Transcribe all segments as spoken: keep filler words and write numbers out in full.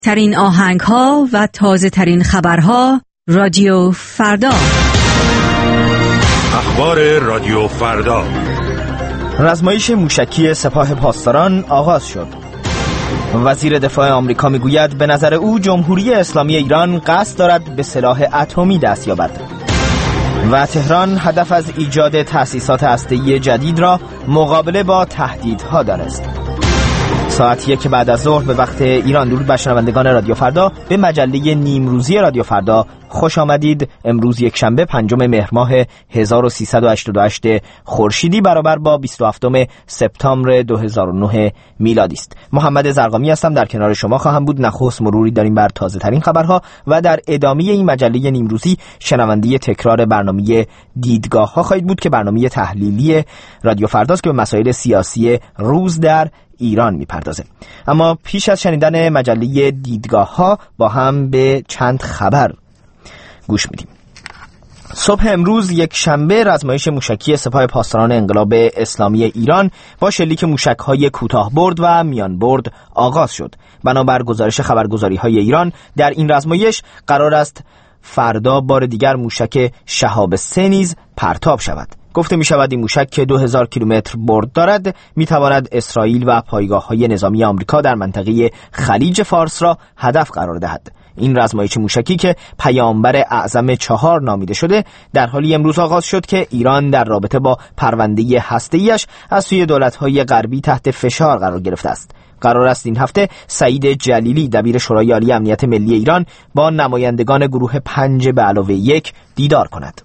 ترین آهنگ ها و تازه ترین خبرها رادیو فردا. اخبار رادیو فردا. رزمایش موشکی سپاه پاسداران آغاز شد. وزیر دفاع آمریکا میگوید به نظر او جمهوری اسلامی ایران قصد دارد به سلاح اتمی دست یابد. و تهران هدف از ایجاد تأسیسات هسته‌ای جدید را مقابله با تهدیدها دانست. ساعت یک بعد از ظهر به وقت ایران. درود بر شنوندگان رادیو فردا. به مجله نیمروزی رادیو فردا خوش آمدید. امروز یک شنبه پنجم مهر ماه هزار و سیصد و هشتاد و هشت خورشیدی برابر با بیست و هفتم سپتامبر دو هزار و نه میلادی است. محمد زرقامی هستم، در کنار شما خواهم بود. نخست مروری داریم بر تازه ترین خبرها و در ادامه این مجله نیمروزی شنونده تکرار برنامه دیدگاه ها خواهید بود که برنامه تحلیلی رادیو فرداست که به مسائل سیاسی روز در ایران میپردازه. اما پیش از شنیدن مجله دیدگاه ها با هم به چند خبر گوش میدیم. صبح امروز یک شنبه رزمایش موشکی سپاه پاسداران انقلاب اسلامی ایران با شلیک موشک‌های کوتاه برد و میان برد آغاز شد. بنابر گزارش خبرگزاری‌های ایران در این رزمایش قرار است فردا بار دیگر موشک شهاب سه نیز پرتاب شود. گفته می شود این موشک که دو هزار کیلومتر برد دارد می تواند اسرائیل و پایگاه‌های نظامی آمریکا در منطقه خلیج فارس را هدف قرار دهد. این رزمایش موشکی که پیامبر اعظم چهار نامیده شده در حالی امروز آغاز شد که ایران در رابطه با پرونده هسته‌ایش از سوی دولت‌های غربی تحت فشار قرار گرفته است. قرار است این هفته سعید جلیلی دبیر شورای عالی امنیت ملی ایران با نمایندگان گروه پنج به علاوه یک دیدار کند.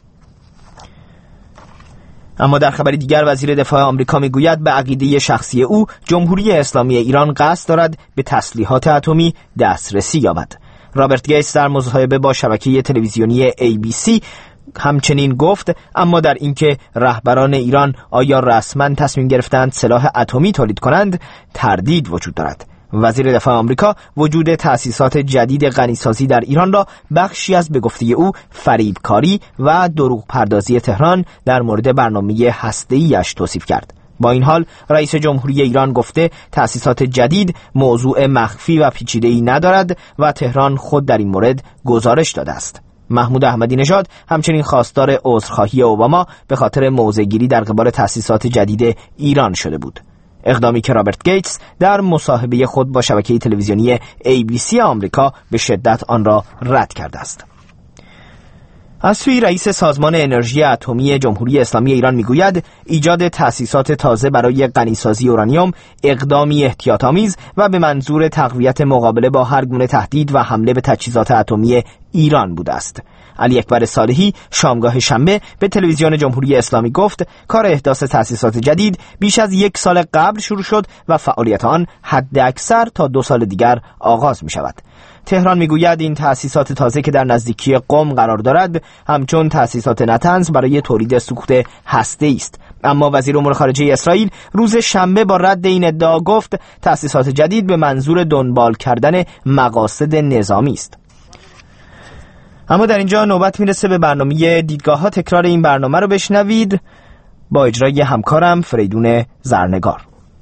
اما در خبری دیگر وزیر دفاع آمریکا میگوید به عقیده شخصی او جمهوری اسلامی ایران قصد دارد به تسلیحات اتمی دسترسی یابد. رابرت گیتس در مصاحبه با شبکه تلویزیونی ای بی سی همچنین گفت اما در اینکه رهبران ایران آیا رسما تصمیم گرفتند سلاح اتمی تولید کنند تردید وجود دارد. وزیر دفاع آمریکا وجود تأسیسات جدید غنیسازی در ایران را بخشی از به گفته او فریبکاری و دروغ پردازی تهران در مورد برنامه هسته‌ایش توصیف کرد. با این حال رئیس جمهوری ایران گفته تأسیسات جدید موضوع مخفی و پیچیده‌ای ندارد و تهران خود در این مورد گزارش داده است. محمود احمدی نژاد همچنین خواستار عذرخواهی اوباما به خاطر موضع‌گیری در قبال تأسیسات جدید ایران شده بود. اقدامی که رابرت گیتس در مصاحبه خود با شبکه تلویزیونی ای بی سی آمریکا به شدت آن را رد کرده است. از سوی رئیس سازمان انرژی اتمی جمهوری اسلامی ایران میگوید ایجاد تأسیسات تازه برای غنیسازی اورانیوم اقدامی احتیاط‌آمیز و به منظور تقویت مقابله با هر گونه تهدید و حمله به تجهیزات اتمی ایران بوده است. علی اکبر صالحی شامگاه شنبه به تلویزیون جمهوری اسلامی گفت کار احداث تأسیسات جدید بیش از یک سال قبل شروع شد و فعالیت آن حد اکثر تا دو سال دیگر آغاز می شود. تهران میگوید این تأسیسات تازه که در نزدیکی قم قرار دارد همچون تأسیسات نتنز برای تولید سوخت هسته‌ای است. اما وزیر امور خارجه اسرائیل روز شنبه با رد این ادعا گفت تأسیسات جدید به منظور دنبال کردن مقاصد نظامی است. اما در اینجا نوبت میرسه به برنامه دیدگاه ها. تکرار این برنامه رو بشنوید با اجرای همکارم فریدون زرنگار.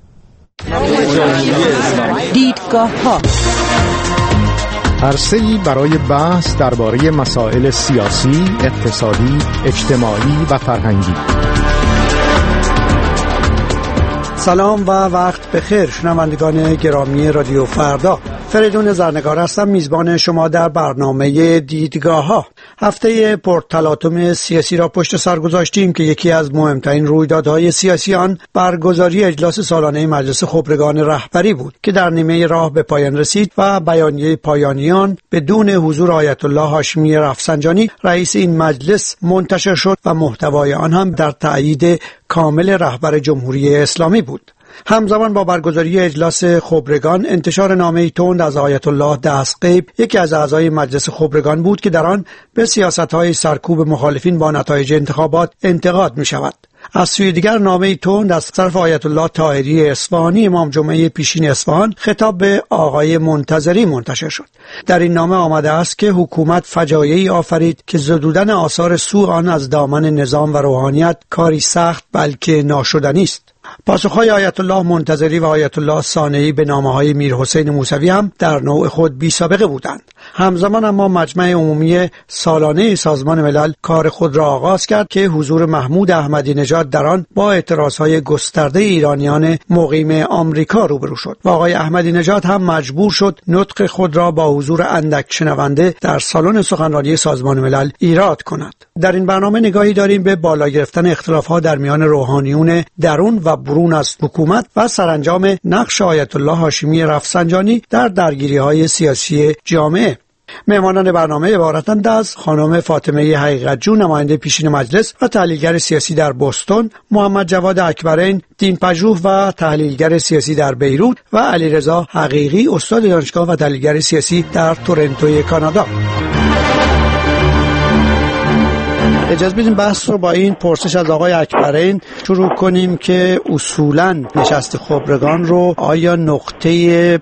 دیدگاه ها عرصه‌ای برای بحث درباره مسائل سیاسی، اقتصادی، اجتماعی و فرهنگی. سلام و وقت بخیر شنوندگان گرامی رادیو فردا. فریدون زرنگار هستم، میزبان شما در برنامه دیدگاه ها. هفته پرتلاطم سیاسی را پشت سر گذاشتیم که یکی از مهمترین رویدادهای سیاسی آن برگزاری اجلاس سالانه مجلس خبرگان رهبری بود که در نیمه راه به پایان رسید و بیانیه پایانیان بدون حضور آیت الله هاشمی رفسنجانی رئیس این مجلس منتشر شد و محتوای آن هم در تأیید کامل رهبر جمهوری اسلامی بود. همزمان با برگزاری اجلاس خبرگان انتشار نامه‌ای تند از آیت الله دستغیب یکی از اعضای مجلس خبرگان بود که در آن به سیاست‌های سرکوب مخالفین با نتایج انتخابات انتقاد می‌شود. از سوی دیگر نامه‌ای تند از طرف آیت الله طاهری اصفهانی امام جمعه پیشین اصفهان خطاب به آقای منتظری منتشر شد. در این نامه آمده است که حکومت فجایعی آفرید که زدودن آثار سوء آن از دامن نظام و روحانیت کاری سخت بلکه ناشدنی است. پاسخهای آیت الله منتظری و آیت الله صانعی به نامه‌های میر حسین موسوی هم در نوع خود بی سابقه بودند. همزمان اما مجمع عمومی سالانه سازمان ملل کار خود را آغاز کرد که حضور محمود احمدی نژاد در آن با اعتراضهای گسترده ایرانیان مقیم آمریکا روبرو شد و آقای احمدی نژاد هم مجبور شد نطق خود را با حضور اندک شنونده در سالن سخنرانی سازمان ملل ایراد کند. در این برنامه نگاهی داریم به بالا گرفتن اختلاف‌ها در میان روحانیون درون و برون از حکومت و سرانجام نقش آیت الله هاشمی رفسنجانی در درگیری‌های سیاسی جامعه. مهمانان برنامه عبارتند از خانم فاطمه حقیقت‌جو، نماینده پیشین مجلس و تحلیلگر سیاسی در بوستون، محمد جواد اکبرین، دینپژوه و تحلیلگر سیاسی در بیروت و علیرضا حقیقی، استاد دانشگاه و تحلیلگر سیاسی در تورنتوی کانادا. اجازه بدیم بحث رو با این پرسش از آقای اکبرین شروع کنیم که اصولاً نشست خبرگان رو آیا نقطه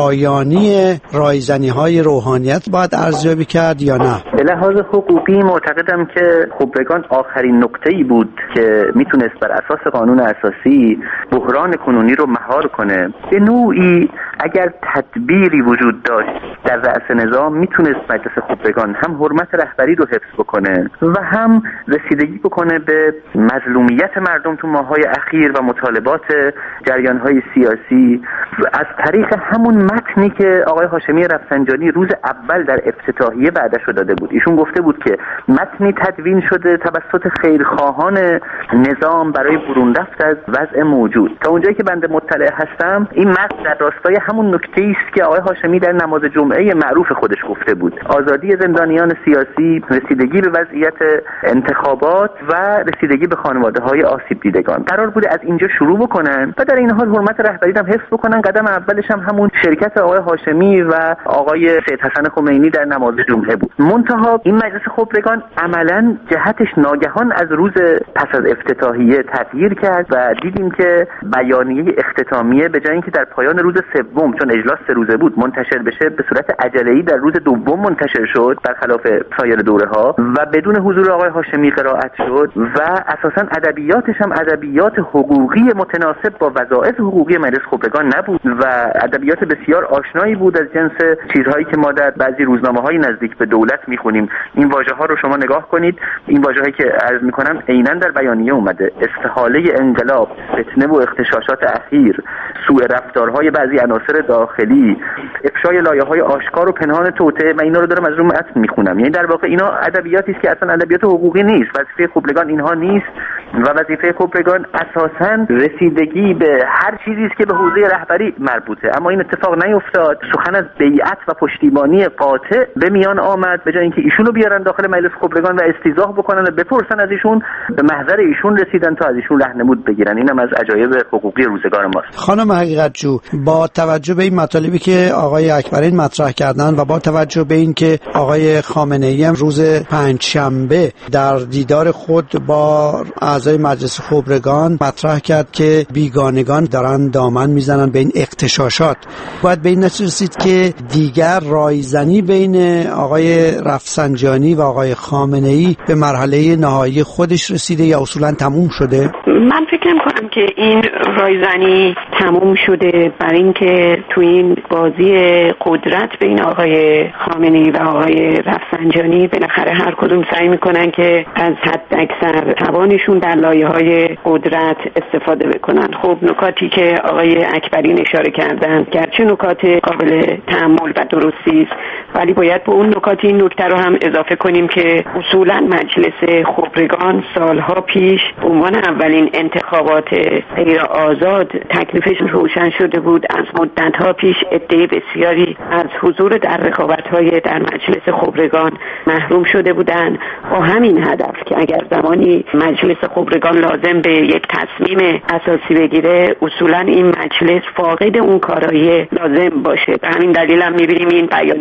پایانی رایزنی‌های روحانیت باید ارزیابی کرد یا نه؟ به لحاظ حقوقی معتقدم که خبرگان آخرین نقطه‌ای بود که میتونست بر اساس قانون اساسی بحران کنونی رو مهار کنه. به نوعی اگر تدبیری وجود داشت در رأس نظام میتونست مجلس خبرگان هم حرمت رهبری رو حفظ بکنه و هم رسیدگی بکنه به مظلومیت مردم تو ماه‌های اخیر و مطالبات جریان‌های سیاسی از طریق همون متنی که آقای هاشمی رفسنجانی روز اول در افتتاحیه وعده‌اش داده بود. ایشون گفته بود که متنی تدوین شده توسط خیرخواهان نظام برای برون رفت از وضع موجود. تا اونجایی که بنده مطلع هستم این متن در راستای همون نکته‌ای است که آقای هاشمی در نماز جمعه معروف خودش گفته بود: آزادی زندانیان سیاسی، رسیدگی به وضعیت انتخابات و رسیدگی به خانواده‌های آسیب دیدگان. قرار بوده از اینجا شروع بکنن و در این حال حرمت رهبری هم حفظ بکنن. قدم اولش هم همون شرکت آقای هاشمی و آقای سید حسن خمینی در نماز جمعه بود. منتها این مجلس خبرگان عملاً جهتش ناگهان از روز پس از افتتاحیه تغییر کرد و دیدیم که بیانیه اختتامیه به جای اینکه در پایان روز سوم، چون اجلاس سه روزه بود، منتشر بشه، به صورت عجله‌ای در روز دوم منتشر شد برخلاف سایر دوره‌ها و بدون حضور آقای هاشمی قرائت شد و اساساً ادبیاتش هم ادبیات حقوقی متناسب با وظایف حقوقی مجلس خبرگان نبود و ادبیات بسیار آشنایی بود از جنس چیزهایی که ما در بعضی روزنامه‌های نزدیک به دولت می‌خونیم. این واژه‌ها رو شما نگاه کنید، این واژه‌هایی که عرض می‌کنم عیناً در بیانیه اومده: استحاله انقلاب، فتنه و اختشاشات اخیر، سوء رفتارهای بعضی عناصر داخلی، افشای لایه‌های آشکار و پنهان توطئه. من اینا رو دارم از روی متن می‌خونم. یعنی در واقع اینا ادبیاتی است که اصلا ادبیات حقوقی نیست. وظیفه خبرگان اینها نیست و وظیفه خبرگان اساساً رسیدگی به هر چیزی است که به حوزه رهبری مربوطه. اما این اتفاق نیفتاد. سخن از بیعت و پشتیبانی قاطع به میان آمد. به جای اینکه ایشونو بیارن داخل مجلس خبرگان و استیضاح بکنن و بپرسن از ایشون، به محضر ایشون رسیدن تا از ایشون رهنمود بگیرن. اینم از عجایب حقوقی روزگار ماست. خانم حقیقت‌جو، با توجه به این مطالبی که آقای اکبرین مطرح کردن و با توجه به این که آقای خامنه‌ای هم روز پنجشنبه در دیدار خود با اعضای مجلس خبرگان مطرح کرد که بیگانگان دارن دامن میزنن به این اغتشاشات، باید به این نتیجه رسید که دیگر رایزنی بین آقای رفسنجانی و آقای خامنه‌ای به مرحله نهایی خودش رسیده یا اصولا تموم شده؟ من فکر می‌کنم که این رایزنی تموم شده، برای اینکه تو این بازی قدرت بین آقای خامنه‌ای و آقای رفسنجانی بالاخره هر کدوم سعی میکنن که از حد اکثر توانشون در لایه‌های قدرت استفاده بکنن. خب نکاتی که آقای اکبرین اشاره کردن گرچه نکات قابل تأمل و درستی است، ولی باید به اون نکات این نکته رو هم اضافه کنیم که اصولا مجلس خبرگان سالها پیش به عنوان اولین انتخابات غیر آزاد تکلیفش روشن شده بود. از مدت‌ها پیش عده بسیاری از حضور در رقابت‌های در مجلس خبرگان محروم شده بودند با همین هدف که اگر زمانی مجلس خبرگان لازم به یک تصمیم اساسی بگیره، اصولا این مجلس فاقد اون کارایی لازم باشه. به همین دلیل هم می‌بینیم این بیانیه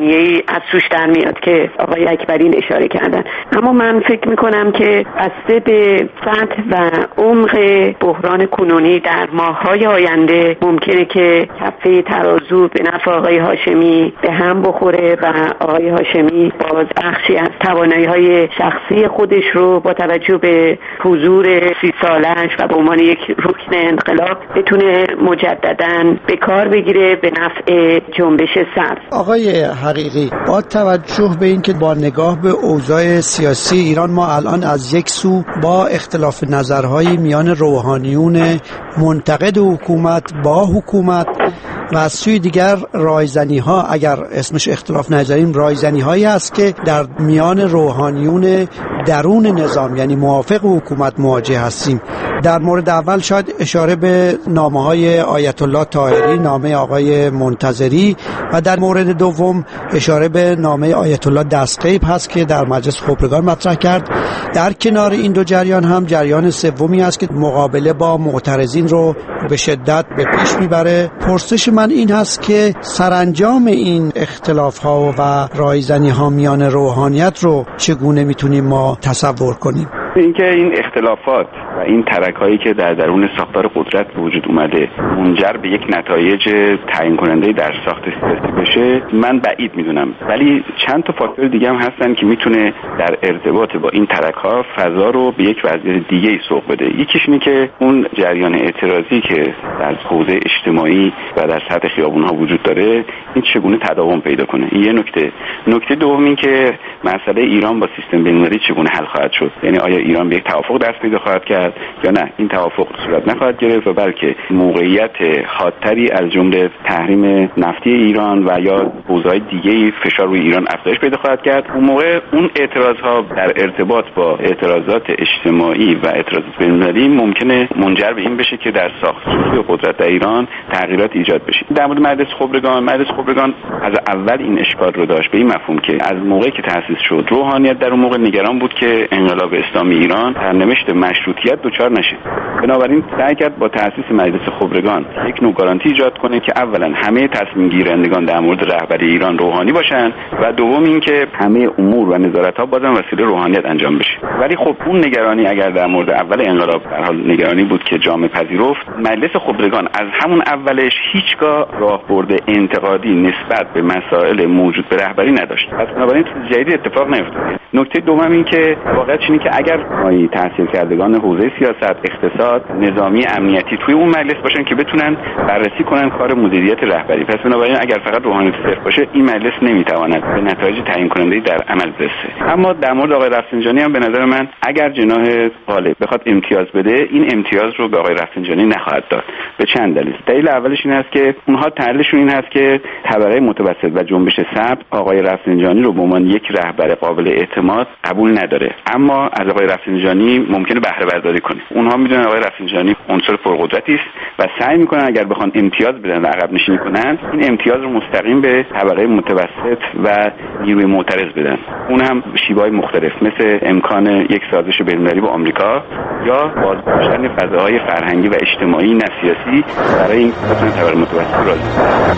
از توش در میاد که آقای اکبرین اشاره کردن. اما من فکر میکنم که بسته به سطح و عمق بحران کنونی در ماه‌های آینده ممکنه که کفه ترازو به نفع آقای هاشمی به هم بخوره و آقای هاشمی باز بخشی از توانایی‌های شخصی خودش رو با توجه به حضور سی سالش و به عنوان یک رکن انقلاب بتونه مجدداً به کار بگیره به نفع جنبش سبز. آقای حقیقی، با توجه به اینکه با نگاه به اوضاع سیاسی ایران ما الان از یک سو با اختلاف نظرهای میان روحانیون منتقد حکومت با حکومت و از سوی دیگر رایزنی ها، اگر اسمش اختلاف نظریم، رایزنی هایی هست که در میان روحانیون درون نظام یعنی موافق حکومت مواجه هستیم. در مورد اول شاید اشاره به نامه های آیت الله طاهری، نامه آقای منتظری، و در مورد دوم اشاره به نامه آیت الله دستغیب هست که در مجلس خبرگان مطرح کرد. در کنار این دو جریان هم جریان سومی هست که مقابله با معترضین رو به شدت به پیش میبره. پرسش من این هست که سرانجام این اختلاف ها و رایزنی ها میان روحانیت رو چگونه میتونیم ما تصور کنیم؟ اینکه این اختلافات و این ترک‌هایی که در درون ساختار قدرت وجود اومده منجر به یک نتایج تعیین کننده در ساخت سیاسی بشه، من بعید میدونم. ولی چند تا فاکتور دیگه هم هستن که میتونه در ارتباط با این ترک‌ها فضا رو به یک وضعیت دیگه‌ای سوق بده. یکیش اینه که اون جریان اعتراضی که در حوزه اجتماعی و در سطح خیابون‌ها وجود داره، این چگونه تداوم پیدا کنه. این یه نکته. نکته دوم این که مسئله ایران با سیستم بین‌المللی چگونه حل خواهد شد. یعنی آیا ایران به یک توافق دست پیدا خواهد کرد یا نه این توافق صورت نخواهد گرفت و بلکه موقعیت حادتری از جمله تحریم نفتی ایران و یا حوزه‌های دیگه‌ای فشار روی ایران افزایش پیدا خواهد کرد. اون موقع اون اعتراض‌ها در ارتباط با اعتراضات اجتماعی و اعتراضات بین‌المللی ممکنه منجر به این بشه که در ساختار قدرت در ایران تغییرات ایجاد بشه. در مورد مجلس خبرگان، مجلس خبرگان از اول این اشکال رو داشت به این مفهوم که از موقعی که تأسیس شد روحانیت در اون موقع نگران بود که انقلاب اسلامی ایران سرنوشت مشروطیت دچار نشه. بنابراین سعی کرد با تأسیس مجلس خبرگان یک نوع گارانتی ایجاد کنه که اولا همه تصمیم گیرندگان در مورد رهبری ایران روحانی باشن و دوم اینکه همه امور و نظارت‌ها بازم وسیله روحانیت انجام بشه. ولی خب اون نگرانی اگر در مورد اول انقلاب در حال نگرانی بود که جامعه پذیرفت، مجلس خبرگان از همون اولش هیچگاه راهبرد انتقادی نسبت به مسائل موجود به رهبری نداشت. پس بنابراین چیز جدیدی اتفاق نیفتاد. نکته دوم این که واقعا اینه که اگر مایی تحصیل کردگان حوزه سیاست، اقتصاد، نظامی، امنیتی توی اون مجلس باشن که بتونن بررسی کنن کار مدیریت رهبری، پس بنابراین اگر فقط روحانیت صرف باشه این مجلس نمیتواند به نتایج تعیین کننده در عمل برسه. اما در مورد آقای رفسنجانی هم به نظر من اگر جناح غالب بخواد امتیاز بده، این امتیاز رو به آقای رفسنجانی نخواهد داد به چند دلیل. دلیل اولش این است که اونها تحلیلشون این هست که طبقه متوسط و جنبش سبز آقای رفسنجانی رو به عنوان یک رهبر قابل اعتماد قبول نداره، اما از آقای رفسنجانی ممکنه بهره برداری کنه. اونها میدونن آقای رفسنجانی عنصر پرقدرتی است و سعی میکنن اگر بخوان امتیاز بدن و عقب نشینی کنن، این امتیاز رو مستقیم به طبقه متوسط و نیروی معترض بدن. اون هم شیوه‌های مختلف مثل امکان یک سازش بین‌المللی با آمریکا یا بازداشتن فضاهای فرهنگی و اجتماعی نه سیاسی برای این بتونه طبقه متوسط راضی کنه.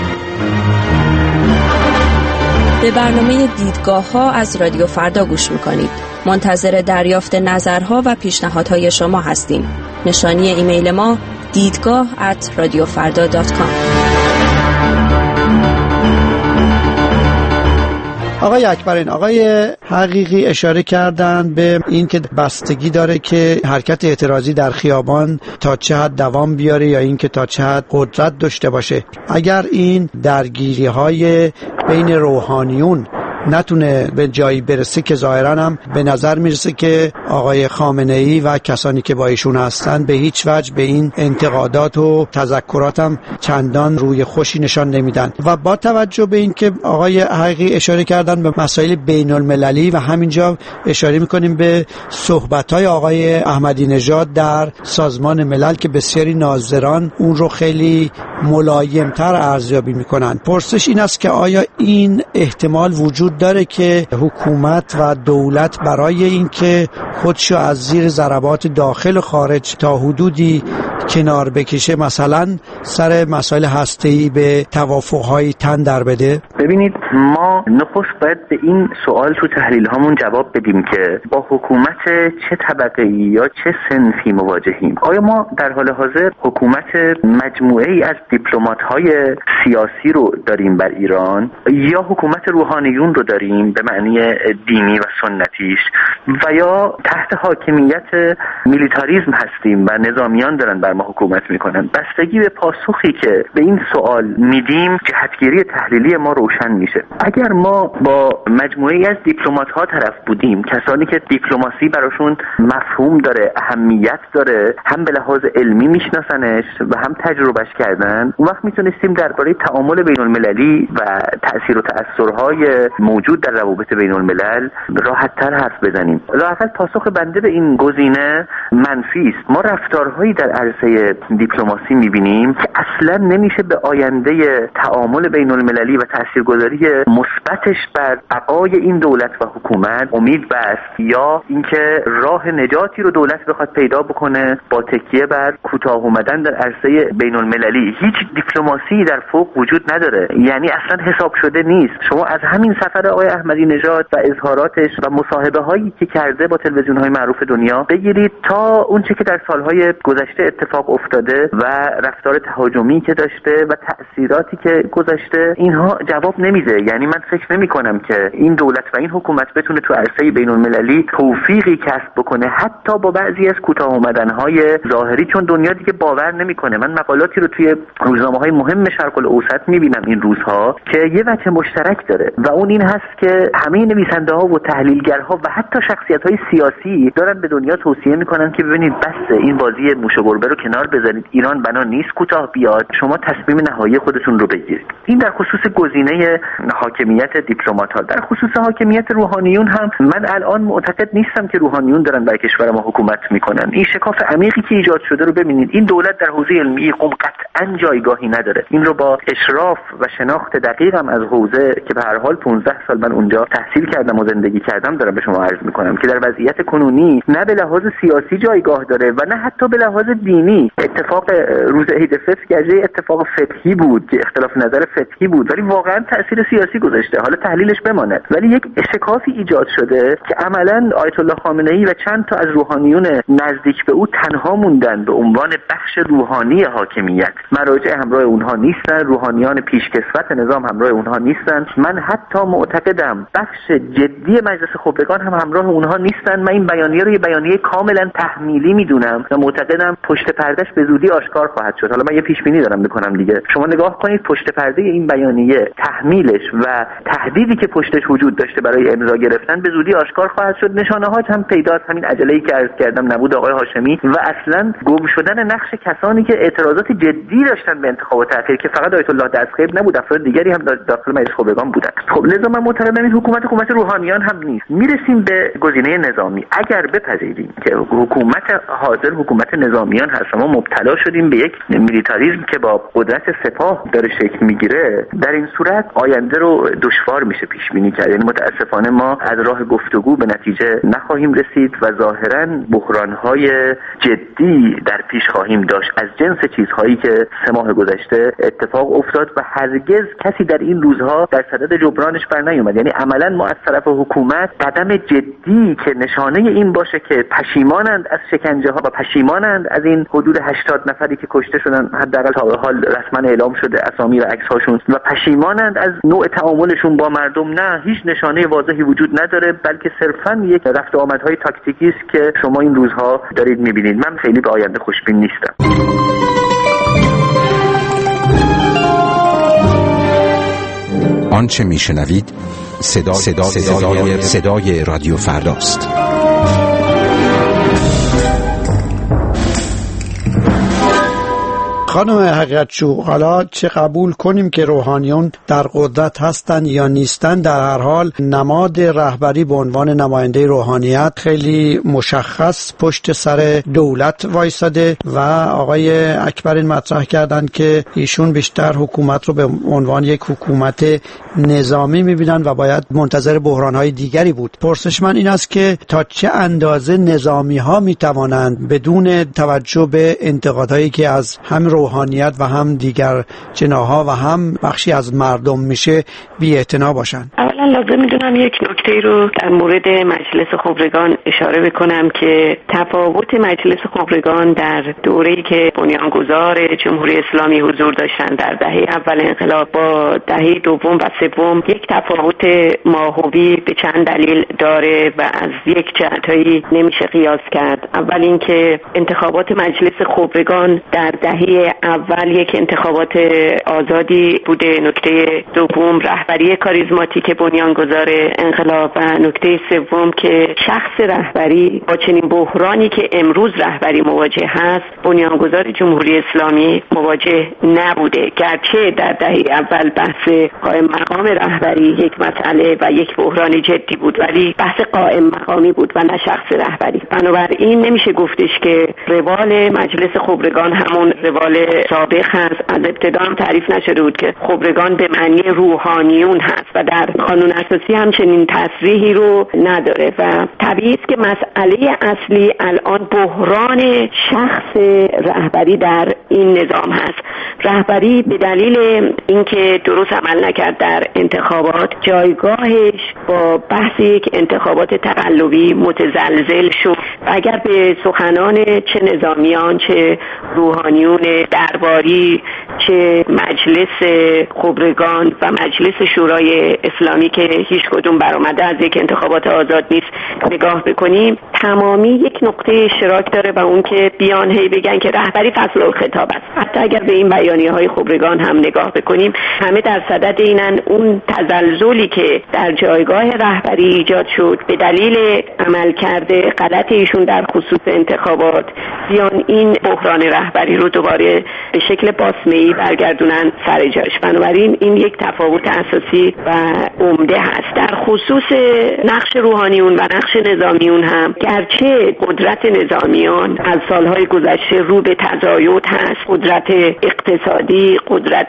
به برنامه دیدگاه‌ها از رادیو فردا گوش می‌کنید. منتظر دریافت نظرها و پیشنهادهای شما هستیم. نشانی ایمیل ما دیدگاه ات رادیو فردا دات کام. آقای اکبرین، آقای حقیقی اشاره کردن به این که بستگی داره که حرکت اعتراضی در خیابان تا چه حد دوام بیاره یا این که تا چه حد قدرت داشته باشه. اگر این درگیری‌های بین روحانیون نتونه به جایی برسه که ظاهراً هم به نظر میرسه که آقای خامنه‌ای و کسانی که با ایشون هستن به هیچ وجه به این انتقادات و تذکرات هم چندان روی خوشی نشان نمیدن. و با توجه به این که آقای حقیقی اشاره کردن به مسائل بین المللی و همینجا اشاره میکنیم به صحبت‌های آقای احمدی نژاد در سازمان ملل که بسیاری ناظران اون رو خیلی ملایم‌تر ارزیابی میکنن. پرسش این است که آیا این احتمال وجود داره که حکومت و دولت برای اینکه خودشو از زیر ضربات داخل و خارج تا حدودی کنار بکشه، مثلا سر مسائل هسته‌ای به توافق‌های تن در بده؟ ببینید، ما نخست باید به این سوال تو تحلیل هامون جواب بدیم که با حکومت چه طبقه‌ای یا چه صنفی مواجهیم. آیا ما در حال حاضر حکومت مجموعه ای از دیپلمات‌های سیاسی رو داریم بر ایران یا حکومت روحانیون رو داریم به معنی دینی و سنتیش و یا تحت حاکمیت میلیتاریسم هستیم و نظامیان دارن بر ما حکومت میکنن؟ بستگی به پاسخی که به این سوال میدیم جهتگیری تحلیلی ما روشن میشه. اگر ما با مجموعه ای از دیپلمات‌ها طرف بودیم، کسانی که دیپلماسی براشون مفهوم داره، اهمیت داره، هم به لحاظ علمی میشناسنش و هم تجربهش کردن، اون وقت میتونستیم درباره تعامل بین المللی و تأثیر و تأثیرهای موجود در روابط بین الملل راحت‌تر حرف بزنیم. راحت‌تر پاسخ بنده به این گزینه منفی است. ما رفتارهایی در عرصه دیپلماسی میبینیم که اصلا نمیشه به آینده تعامل بین المللی و تاثیرگذاری مثبتش بر بقای این دولت و حکومت امید بست یا اینکه راه نجاتی رو دولت بخواد پیدا بکنه با تکیه بر کوتاه اومدن در عرصه بین المللی. هیچ دیپلماسی در فوق وجود نداره، یعنی اصلا حساب شده نیست. شما از همین سفر آقای احمدی نژاد و اظهاراتش و مصاحبه هایی که کرده با تلویزیون های معروف دنیا بگیرید تا اون چه که در سالهای گذشته اتفاق افتاده و رفتار تهاجمی که داشته و تأثیراتی که گذاشته، اینها جواب نمیده. یعنی من فکر نمی کنم که این دولت و این حکومت بتونه تو عرصه بین المللی توفیقی کسب بکنه حتی با بعضی از کوتاه اومدن‌های ظاهری، چون دنیا دیگه باور نمیکنه. من مقالاتی رو توی روزنامه‌های مهم شرق الاوسط میبینم این روزها که یه وجه مشترک داره و اون این هست که همه نویسنده‌ها و تحلیلگرها و حتی شخصیت‌های سیاسی دارن به دنیا توصیه میکنن که ببینید بس این بازی موش و گربه رو کنار بذارید، ایران بنا نیست کوتاه بیاد، شما تصمیم نهایی خودتون رو بگیرید. این در خصوص گزینه حاکمیت دیپلمات‌ها. در خصوص حاکمیت روحانیون هم من الان معتقد نیستم که روحانیون دارن بر کشور ما حکومت میکنن. این شکاف عمیقی که ایجاد شده رو ببینید. این دولت در حوزه علمی قم قطعاً جایگاهی نداره. این رو با اشراف و شناخت دقیقم از حوزه که به هر حال پانزده سال من اونجا تحصیل کردم و زندگی کردم دارم به شما عرض میکنم که در وضعیت کنونی نه به لحاظ سیاسی جایگاه داره و نه حتی به لحاظ دینی. اتفاق روز عید فطر که اتفاق فقهی بود که اختلاف نظر فقهی بود ولی واقعا تاثیر سیاسی گذاشته، حالا تحلیلش بماند، ولی یک شکافی ایجاد شده که عملاً آیت الله خامنه‌ای و چند تا از روحانیون نزدیک به او تنها موندن به عنوان بخش روحانی حاکمیت. مراجع همراه اونها نیستن، روحانیان پیشکسوت نظام همراه اونها نیستن. من حتی معتقدم بخش جدی مجلس خبرگان هم همراه اونها نیستن. من این بیانیه رو یه بیانیه کاملا تحمیلی میدونم و معتقدم پشت پردهش به زودی آشکار خواهد شد. حالا من یه پیش بینی دارم میکنم دیگه. شما نگاه کنید پشت پرده این بیانیه، تحمیلش و تهدیدی که پشتش وجود داشته برای امضا گرفتن به زودی آشکار خواهد شد. نشانه‌هاش هم پیداست، همین عجله‌ای که عرض کردم نبود آقای هاشمی و اصلا گم شدن نقش کسانی که اعتراضات جدی داشتن به انتخابات اخیر که فقط آیت الله دستخیب نبود، افراد دیگری هم داخل مجلس خبرگان بودن. خب لذا من معتقدم این حکومت حکومت روحانیان هم نیست. میرسیم به گزینه نظامی. اگر بپذیریم که حکومت حاضر حکومت نظامیان هست، ما مبتلا شدیم به یک میلیتاریسم که با قدرت سپاه داره شکل میگیره، در این صورت آینده رو دشوار میشه پیش بینی کرد. یعنی متاسفانه ما از راه گفتگو به نتیجه نخواهیم رسید و ظاهراً بحران‌های جدی در پیش خواهیم داشت از جنس چیزهایی که سه ماه گذشته اتفاق افتاد و هرگز کسی در این روزها در صدد جبرانش بر نیومد. یعنی عملاً ما از طرف حکومت قدم جدی که نشانه این باشه که پشیمانند از شکنجه ها و پشیمانند از این حدود هشتاد نفری که کشته شدن، حداقل تا به حال رسما اعلام شده اسامی و عکس هاشون، و پشیمانند از نوع تعاملشون با مردم، نه هیچ نشانه واضحی وجود نداره، بلکه صرفاً یک رفت و آمدهای تاکتیکی است که شما این روزها دارید می‌بینید. من خیلی به آینده خوشبین نیستم. آنچه میشنوید صدا صدا صدای صدای رادیو فرداست. خانم حقیقت‌جو، حالا چه قبول کنیم که روحانیون در قدرت هستند یا نیستند، در هر حال نماد رهبری به عنوان نماینده روحانیت خیلی مشخص پشت سر دولت وایساده و آقای اکبرین مطرح کردند که ایشون بیشتر حکومت رو به عنوان یک حکومت نظامی می‌بینن و باید منتظر بحران‌های دیگری بود. پرسش من این است که تا چه اندازه نظامی‌ها می‌توانند بدون توجه به انتقادهایی که از همین روحانیت و هم دیگر جناح‌ها و هم بخشی از مردم میشه بی‌اعتنا باشن؟ اولا لازم میدونم یک نکته رو در مورد مجلس خبرگان اشاره بکنم که تفاوت مجلس خبرگان در دوره‌ای که بنیانگذار جمهوری اسلامی حضور داشتن در دهه اول انقلاب با دهه دوم و سوم یک تفاوت ماهوی به چند دلیل داره و از یک جهتایی نمیشه قیاس کرد. اول اینکه انتخابات مجلس خبرگان در دهه اول یک انتخابات آزادی بوده، نکته دوم رهبری کاریزماتیک بنیانگذار انقلاب و نکته سوم که شخص رهبری با چنین بحرانی که امروز رهبری مواجه هست بنیانگذار جمهوری اسلامی مواجه نبوده، گرچه در دهه اول بحث قائم مقام رهبری یک مسئله و یک بحران جدی بود ولی بحث قائم مقامی بود و نه شخص رهبری. بنابراین نمیشه گفتش که روال مجلس خبرگان همون روال سابق هست. از ابتدا هم تعریف نشده بود که خبرگان به معنی روحانیون هست و در قانون اساسی همچنین تصریحی رو نداره و طبیعی است که مسئله اصلی الان بحران شخص رهبری در این نظام هست. رهبری به دلیل اینکه درست عمل نکرد در انتخابات جایگاهش با بحث یک انتخابات تقلبی متزلزل شد و اگر به سخنان چه نظامیان چه روحانیون درباری چه مجلس خبرگان و مجلس شورای اسلامی که هیچ کدوم برآمده از یک انتخابات آزاد نیست نگاه بکنیم تمامی یک نقطه اشتراک داره و اون که بیان هی بگن که رهبری فصل الخطاب است. حتی اگر به این بیانیه های خبرگان هم نگاه بکنیم همه در صدد اینن اون تزلزلی که در جایگاه رهبری ایجاد شد به دلیل عملکرد غلط ایشون در خصوص انتخابات بیان این بحران رهبری رو دوباره به شکل باسمه‌ای برگردونن سر جاش. بنابراین این یک تفاوت اساسی و عمده هست. در خصوص نقش روحانیون و نقش نظامیون هم گرچه قدرت نظامیان از سالهای گذشته رو به تزاید هست، قدرت اقتصادی، قدرت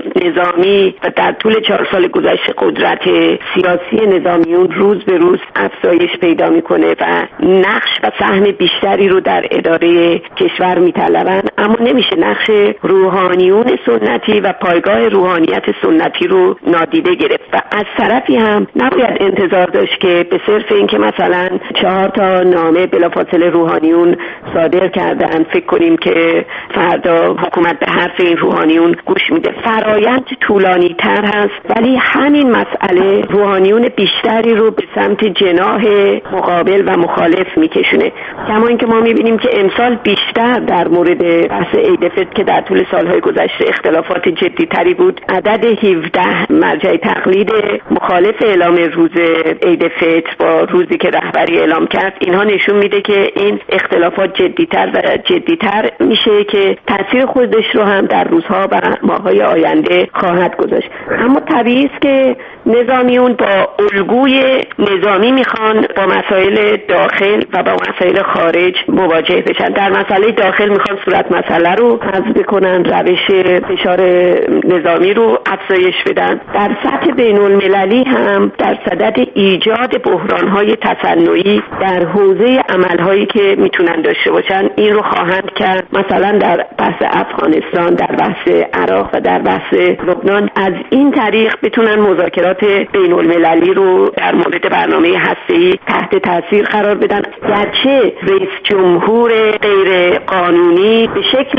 نظامی و در طول چهار سال گذشته قدرت سیاسی نظامیون روز به روز افزایش پیدا میکنه و نقش و سهم بیشتری رو در اداره کشور میطلبن، اما نمیشه نقش روحانیون سنتی و پایگاه روحانیت سنتی رو نادیده گرفت و از طرفی هم نباید انتظار داشت که به صرف این که مثلا چهار تا نامه بلافاصله روحانیون صادر کردن فکر کنیم که فردا حکومت به حرف این روحانیون گوش میده. فرایند طولانی تر هست ولی همین مسئله روحانیون بیشتری رو به سمت جناح مقابل و مخالف میکشونه. کما اینکه ما میبینیم که امسال بیشتر در مورد بحث عید فطر که در طول سالهای گذشته اختلافات جدی تری بود، عدد هفده مرجع تقلید مخالف اعلام روز عید فطر با روزی که رهبری اعلام کرد، اینها نشون میده که این اختلافات جدیتر و جدیتر میشه که تاثیر خودش رو هم در روزها و ماههای آینده خواهد گذاشت. اما طبیعی است که نظامیون با الگوی نظامی میخوان با مسائل داخل و با مسائل خارج مواجه بشن. در مسئله داخل میخوان صورت مسئله رو حذف بکنن، روش فشار نظامی رو افزایش بدن. در سطح بین المللی هم در صدد ایجاد بحرانهای تصنعی در حوزه عملهایی که میتونن داشته باشن این رو خواهند کرد. مثلا در بحث افغانستان، در بحث عراق و در بحث لبنان از این طریق بتونن مذاکرات بین المللی رو در مورد برنامه هسته‌ای تحت تاثیر قرار بدن. گرچه رئیس جمهور غیر قانونی به شکل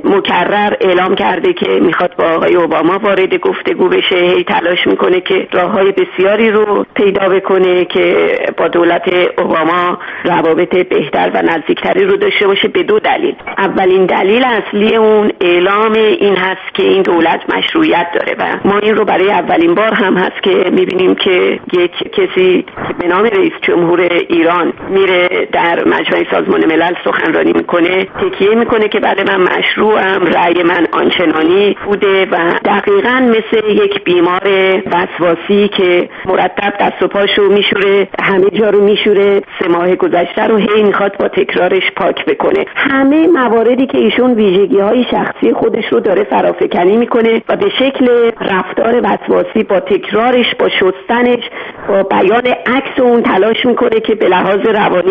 مکرر اعلام کرده که میخواد با آقای اوباما وارد گفتگو بشه، هی تلاش میکنه که راههای بسیاری رو پیدا بکنه که با دولت اوباما روابط بهتر و نزدیکتری رو داشته باشه به دو دلیل. اولین دلیل اصلی اون اعلام این هست که این دولت مشروعیت داره و ما این رو برای اولین بار هم هست که میبینیم که یک کسی که به نام رئیس جمهور ایران میره در مجمع سازمان ملل سخنرانی میکنه، تکیه میکنه که بله من مشروعم، رأی من آنچنانی بوده و دقیقاً مثل یک بیمار وسواسی که مرتب دست و پاشو میشوره، همه جا رو میشوره، سه ماه گذشته رو هی میخواد با تکرارش پاک بکنه. همه مواردی که ایشون ویژگی‌های شخصی خودش رو داره فرافکنی میکنه و به شکل رفتار وسواسی با تکرارش، با شستنش، با بیان عکس اون تلاش میکنه که به لحاظ روانی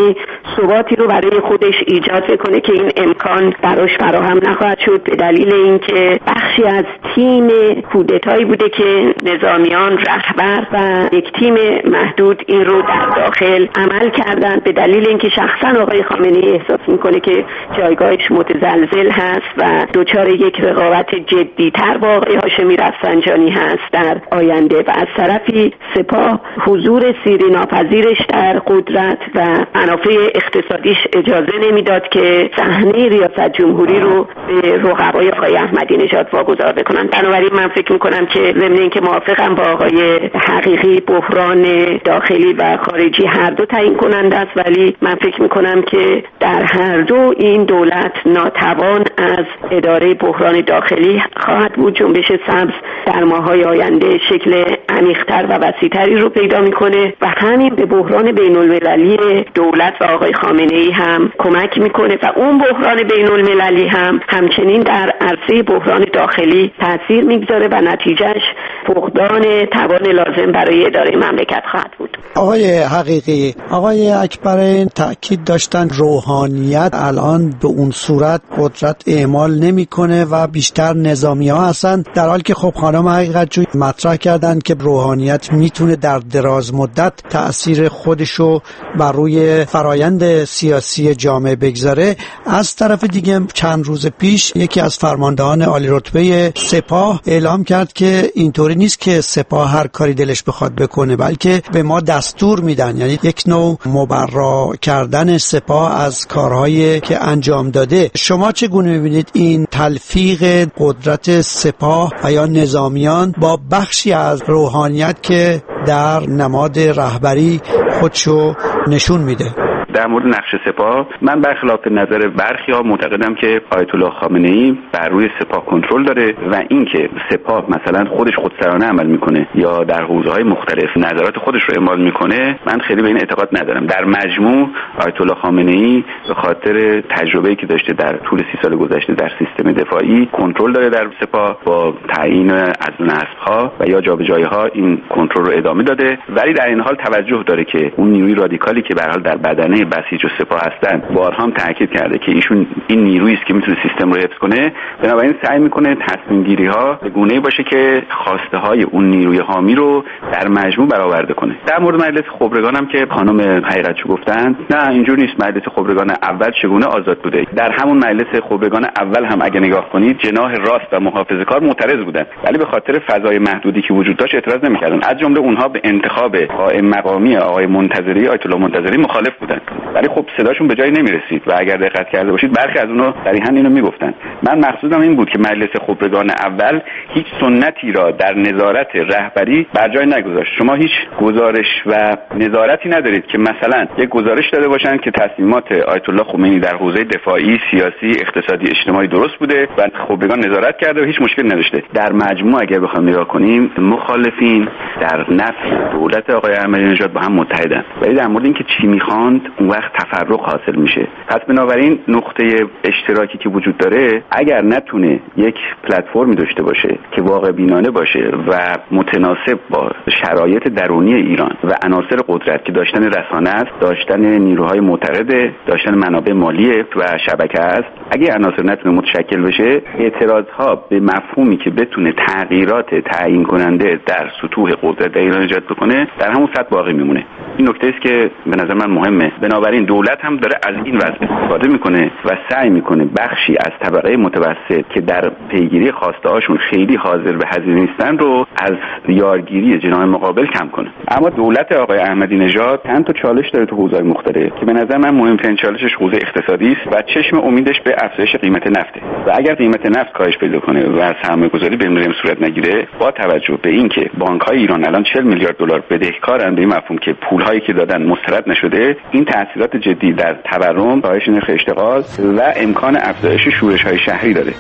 ثباتی رو برای خودش ایجاد بکنه که این امکان براش فراهم نخواهد شد، به دلیل اینکه بخشی از تیم کودتایی بوده که نظامیان، رهبر و یک تیم محدود این رو در داخل عمل کردن، به دلیل اینکه شخصا آقای خامنه‌ای احساس میکنه که جایگاهش متزلزل هست و دچار یک رقابت جدی‌تر با آقای هاشمی رفسنجانی هست در آینده، و از طرفی سپاه حضور سیری ناپذیرش در قدرت و منافع اقتصادیش اجازه نمیداد که صحنه ریاست جمهوری رو به رقبای آقای احمدی نژاد واگذار بکنن. بنابراین من فکر میکنم که ضمن اینکه موافقم با آقای حقیقی بحران داخلی و خارجی هر دو تعیین کننده است، ولی من فکر میکنم که در هر دو این دولت ناتوان از اداره بحران داخلی خواهد بود. جنبش سبز در ماه‌های آینده شکل عمیق‌تر و وسیع‌تری رو پیدا میکنه و همین به بحران بین‌المللی دولت و آقای خامنه‌ای هم کمک میکنه و اون بحران بین‌المللی هم همچنین در عرصه بحران داخلی تاثیر میگذاره و نتیجهش فقدان توان لازم برای اداره مملکت خواهد بود. آقای حقیقی، آقای اکبرین تأکید داشتن روحانیت الان به اون صورت قدرت اعمال نمیکنه و بیشتر نظامی ها هستن، در حالی که خب خانم حقیقت جوی مطرح کردن که روحانیت میتونه در دراز مدت تأثیر خودشو بر روی فرایند سیاسی جامعه بگذاره. از طرف دیگه چند روز پیش یکی از فرماندهان عالی رتبه سپاه اعلام کرد که اینطوری نیست که سپاه هر کاری دلش بخواد بکنه، بلکه به ما دستور میدن، یعنی یک نوع مبرا کردن سپاه از کارهایی که انجام داده. شما چگونه میبینید این تلفیق قدرت سپاه و یا نظامیان با بخشی از روحانیت که در نماد رهبری خودشو نشون میده؟ در مورد نقش سپاه، من برخلاف نظر برخی‌ها معتقدم که آیت الله خامنه‌ای بر روی سپاه کنترل داره و اینکه سپاه مثلا خودش خودسرانه عمل میکنه یا در حوزه‌های مختلف نظرات خودش رو اعمال میکنه، من خیلی به این اعتقاد ندارم. در مجموع آیت الله خامنه‌ای به خاطر تجربه‌ای که داشته در طول سی سال گذشته در سیستم دفاعی کنترل داره در سپاه، با تعیین از نصب‌ها و یا جابجایی‌ها این کنترل رو ادامه داده، ولی در این حال توجه داره که اون نیروی رادیکالی که به هر حال در بدنه بسیج و سپاه هستن بارها هم تاکید کرده که ایشون این نیرویی است که میتونه سیستم رو حفظ کنه، بنابراین سعی میکنه تصمیم گیری ها به گونه‌ای باشه که خواسته های اون نیروی حامی رو در مجموع برآورده کنه. در مورد مجلس خبرگان هم که خانم حقیقت‌چو گفتن، نه اینجوری نیست. مجلس خبرگان اول چگونه آزاد بوده؟ در همون مجلس خبرگان اول هم اگه نگاه کنید جناح راست و محافظه‌کار معترض بودن، ولی به خاطر فضای محدودی که وجود داشت اعتراض نمی‌کردن. از جمله اونها به انتخاب قائم مقامی آقای منتظری آیت الله منتظری مخالف بودن، ولی خب صداشون به جایی نمیرسید و اگر دقت کرده باشید برخی از اونها صریحا اینو میگفتن. من مقصودم این بود که مجلس خبرگان اول هیچ سنتی را در نظارت رهبری بر جای نگذاشت. شما هیچ گزارش و نظارتی ندارید که مثلا یک گزارش داده باشن که تصمیمات آیت الله خمینی در حوزه دفاعی، سیاسی، اقتصادی، اجتماعی درست بوده و خبرگان نظارت کرده و هیچ مشکل نداشته. در مجموع اگر بخوام نگاه کنیم، مخالفین در نفی دولت آقای احمدی نژاد با هم متحدن، ولی در مورد اینکه چی میخواند اون وقت تفرق حاصل میشه. پس بنابراین نقطه اشتراکی که وجود داره، اگر نتونه یک پلتفرمی داشته باشه که واقع بینانه باشه و متناسب با شرایط درونی ایران و عناصر قدرت که داشتن رسانه است، داشتن نیروهای معتقده، داشتن منابع مالی و شبکه است، اگه عناصر نتونه متشکل بشه، اعتراضها به مفهومی که بتونه تغییرات تعیین کننده در سطوح قدرت در ایران ایجاد بکنه در همون سطح باقی میمونه. این نکته است که به نظر من مهمه. بنابراین دولت هم داره از این وضع استفاده میکنه و سعی میکنه بخشی از طبقه متوسط که در پیگیری خواسته هاشون خیلی حاضر به هزینه نیستن رو از یارگیری جناح مقابل کم کنه. اما دولت آقای احمدی نژاد چند تا چالش داره تو حوزه‌های مختلف که به نظر من مهمترین چالشش حوزه اقتصادی است و چشم امیدش به افزایش قیمت نفته و اگر قیمت نفت کاهش پیدا کنه و سرمایه‌گذاری به نوعی صورت نگیره، با توجه به اینکه بانک‌های ایران الان چهل میلیارد دلار بدهکارن به این مفهوم که پول‌هایی که دادن مسترد نشده، این تاثیرات جدی در تورم، کاهش نرخ اشتغال و امکان افزایش شورش‌های شهری داره.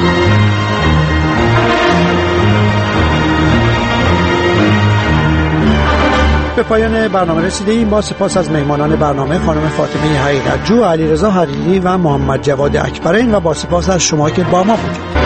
به پایان برنامه رسیدیم. با سپاس از مهمانان برنامه خانم فاطمه حقیقت‌جو، علیرضا حقیقی و محمد جواد اکبرین و با سپاس از شما که با ما بودید.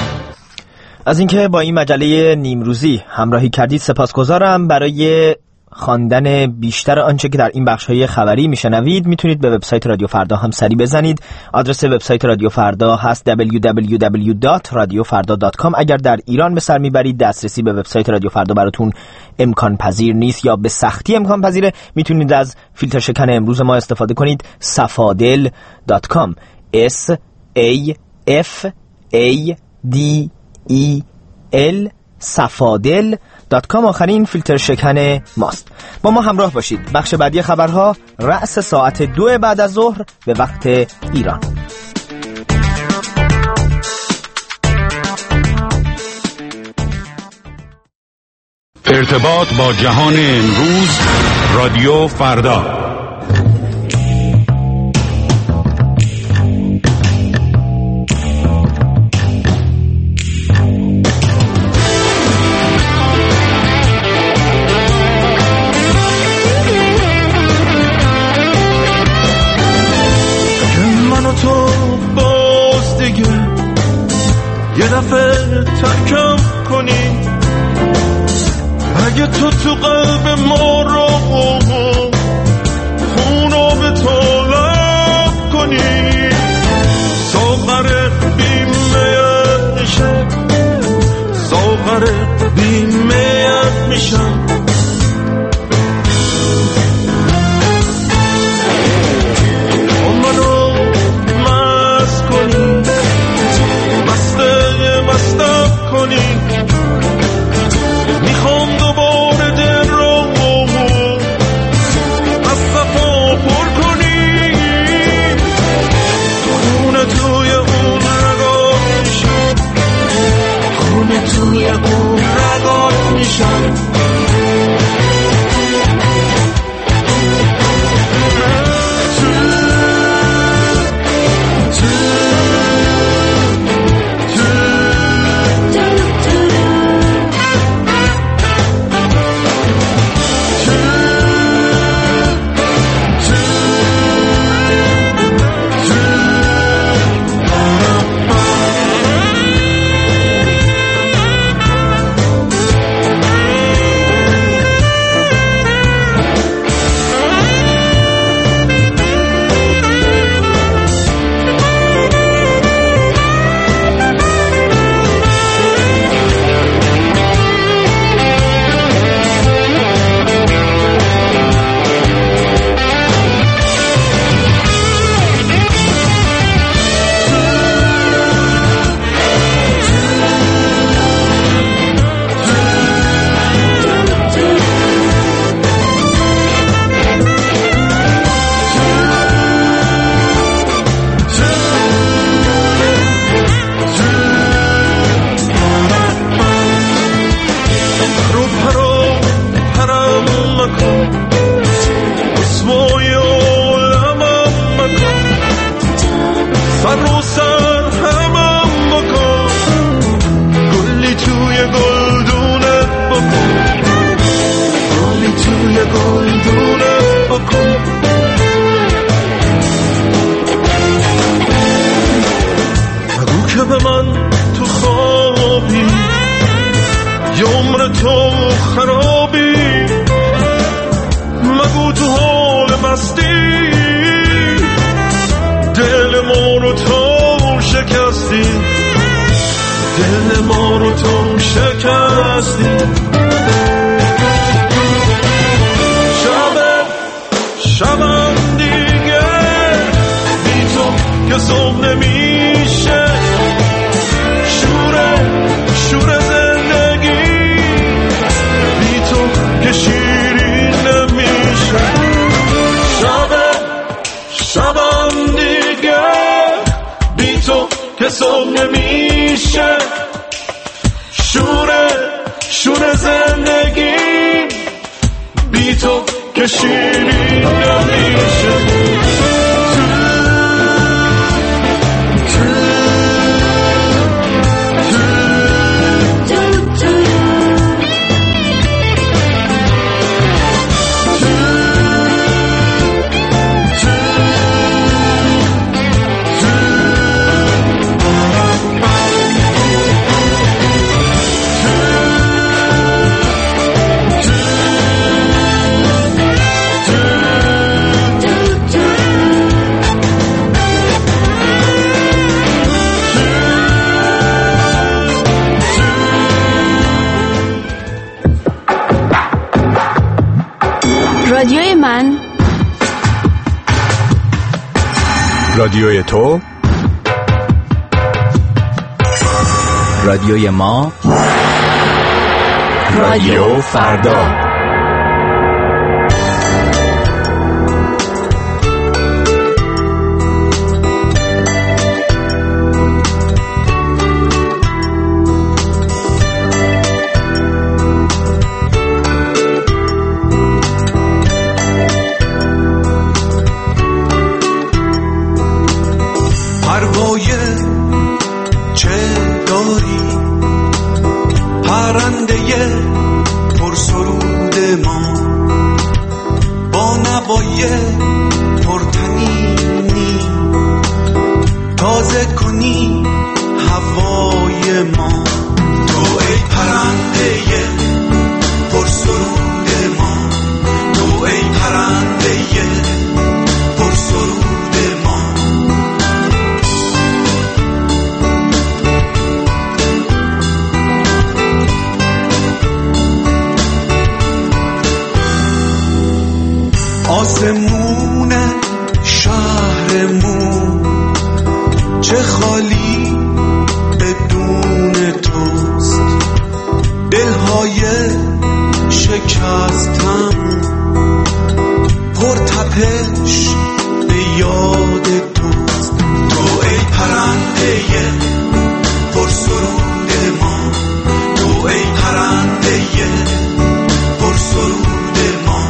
از اینکه با این مجله نیمروزی همراهی کردید سپاسگزارم. برای خواندن بیشتر آنچه که در این بخش‌های خبری میشنوید میتونید به وبسایت رادیو فردا هم سری بزنید. آدرس وبسایت رادیو فردا هست دبلیو دبلیو دبلیو دات رادیو فردا دات کام. اگر در ایران به سر میبرید دسترسی به وبسایت رادیو فردا براتون امکان پذیر نیست یا به سختی امکان پذیره، میتونید از فیلتر شکن امروز ما استفاده کنید صفادل دات کام. S A F A D E L صفادل دات کام آخرین فیلتر شکن ماست. با ما همراه باشید. بخش بعدی خبرها رأس ساعت دو بعد از ظهر به وقت ایران. ارتباط با جهان امروز، رادیو فردا. یه دفعه ترکم کنی، اگه تو تو قلب ما رو خونو به طلب کنی، ساغر بیمیت میشه، ساغر بیمیت میشم. منو مست کنی، مستم کنی، میخوام دوباره دل رو از صفا پر کنی، خونه توی اون رگات میشم، خونه توی اون رگات میشم. رادیوی من، رادیوی تو، رادیوی ما، رادیو فردا. آسمون شهرمون چه خالی بدون توست، دلهای شکستم پر تپش به یاد توست. تو ای پرنده پر سرود ما، تو ای پرنده پر سرود ما.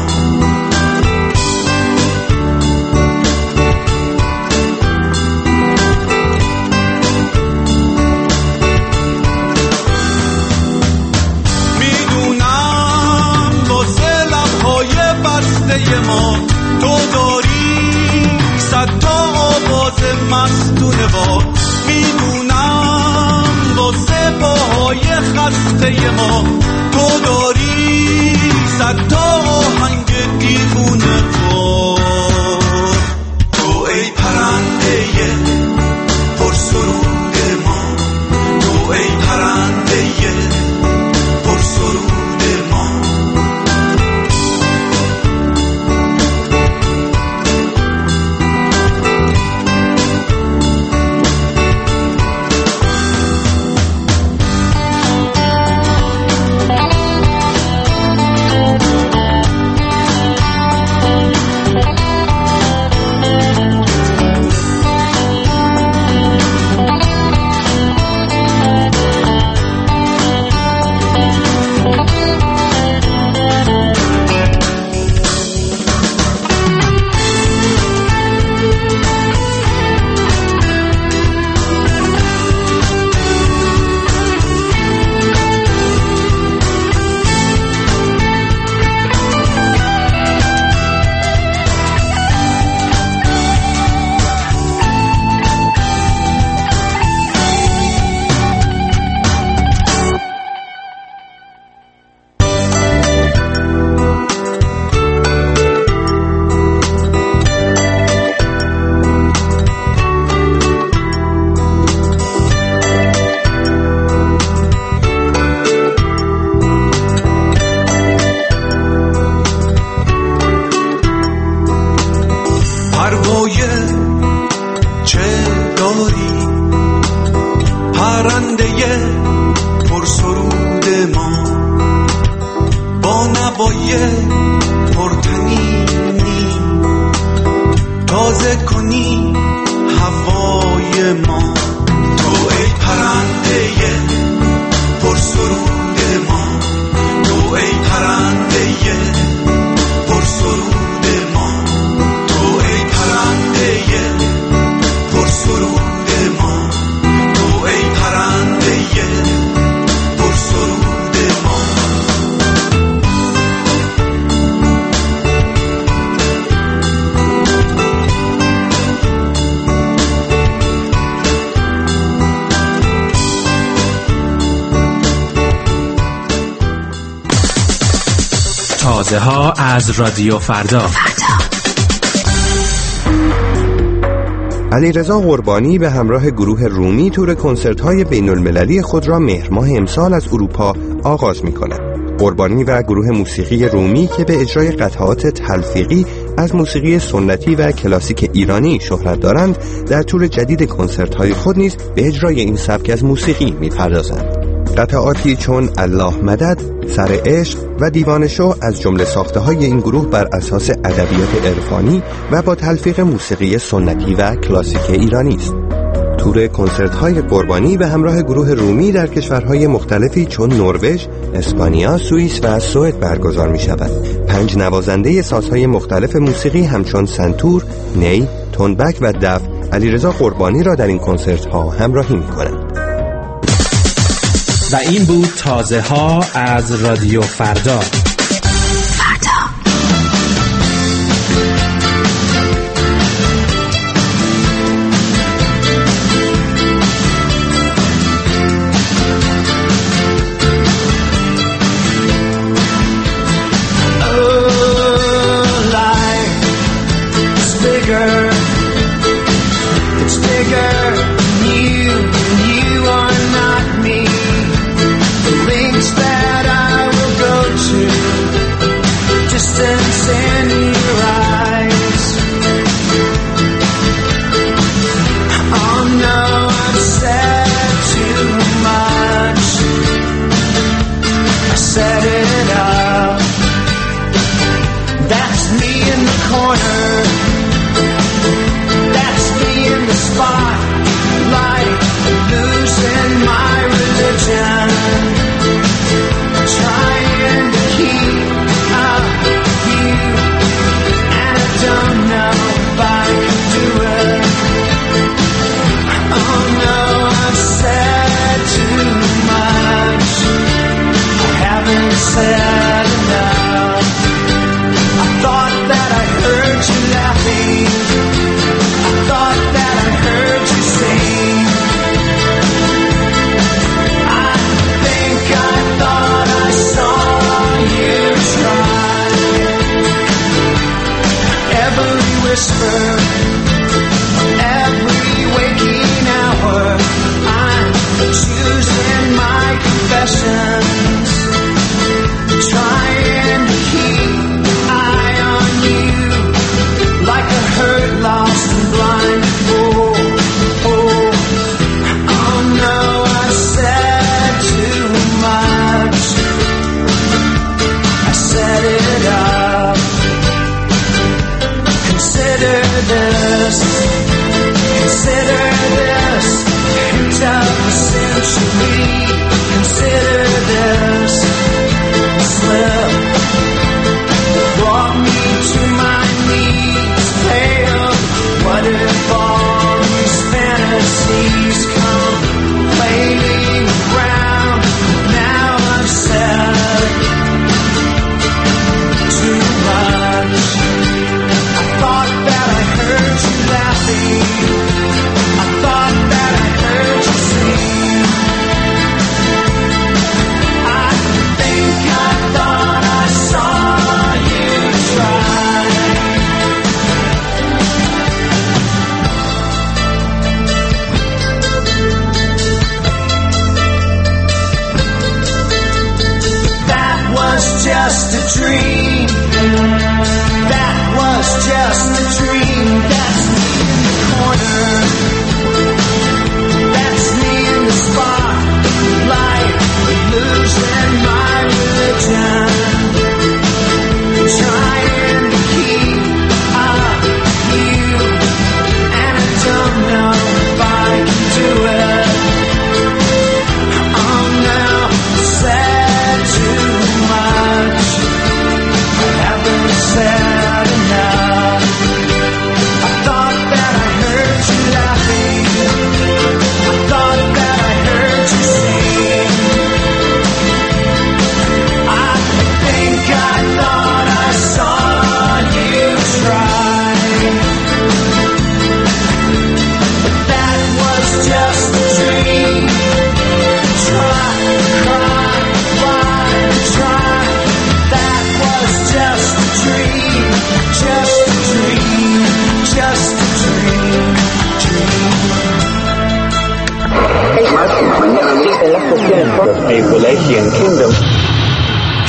ما تو داری صد تا آواز مستونه با، میدونم واسه پاهای خسته ما تو داری صد تا آهنگ دیوونه وار. تو ای پرنده پر سرود ما، تو ای پرنده پر سرود ما. تازه ها از رادیو فردا. علیرضا قربانی به همراه گروه رومی تور کنسرت‌های بین‌المللی خود را مهر ماه امسال از اروپا آغاز می‌کند. قربانی و گروه موسیقی رومی که به اجرای قطعات تلفیقی از موسیقی سنتی و کلاسیک ایرانی شهرت دارند، در طول جدید کنسرت‌های خود نیز به اجرای این سبک از موسیقی می‌پردازند. قطعاتی چون الله مدد، سر عشق و دیوانه شو از جمله ساخته‌های این گروه بر اساس ادبیات عرفانی و با تلفیق موسیقی سنتی و کلاسیک ایرانی است. تور کنسرت‌های قربانی به همراه گروه رومی در کشورهای مختلفی چون نروژ، اسپانیا، سوئیس و سوئد برگزار می‌شود. پنج نوازنده سازهای مختلف موسیقی همچون سنتور، نی، تنبک و دف علیرضا قربانی را در این کنسرت‌ها همراهی می‌کنند. و این بود تازه ها از رادیو فردا.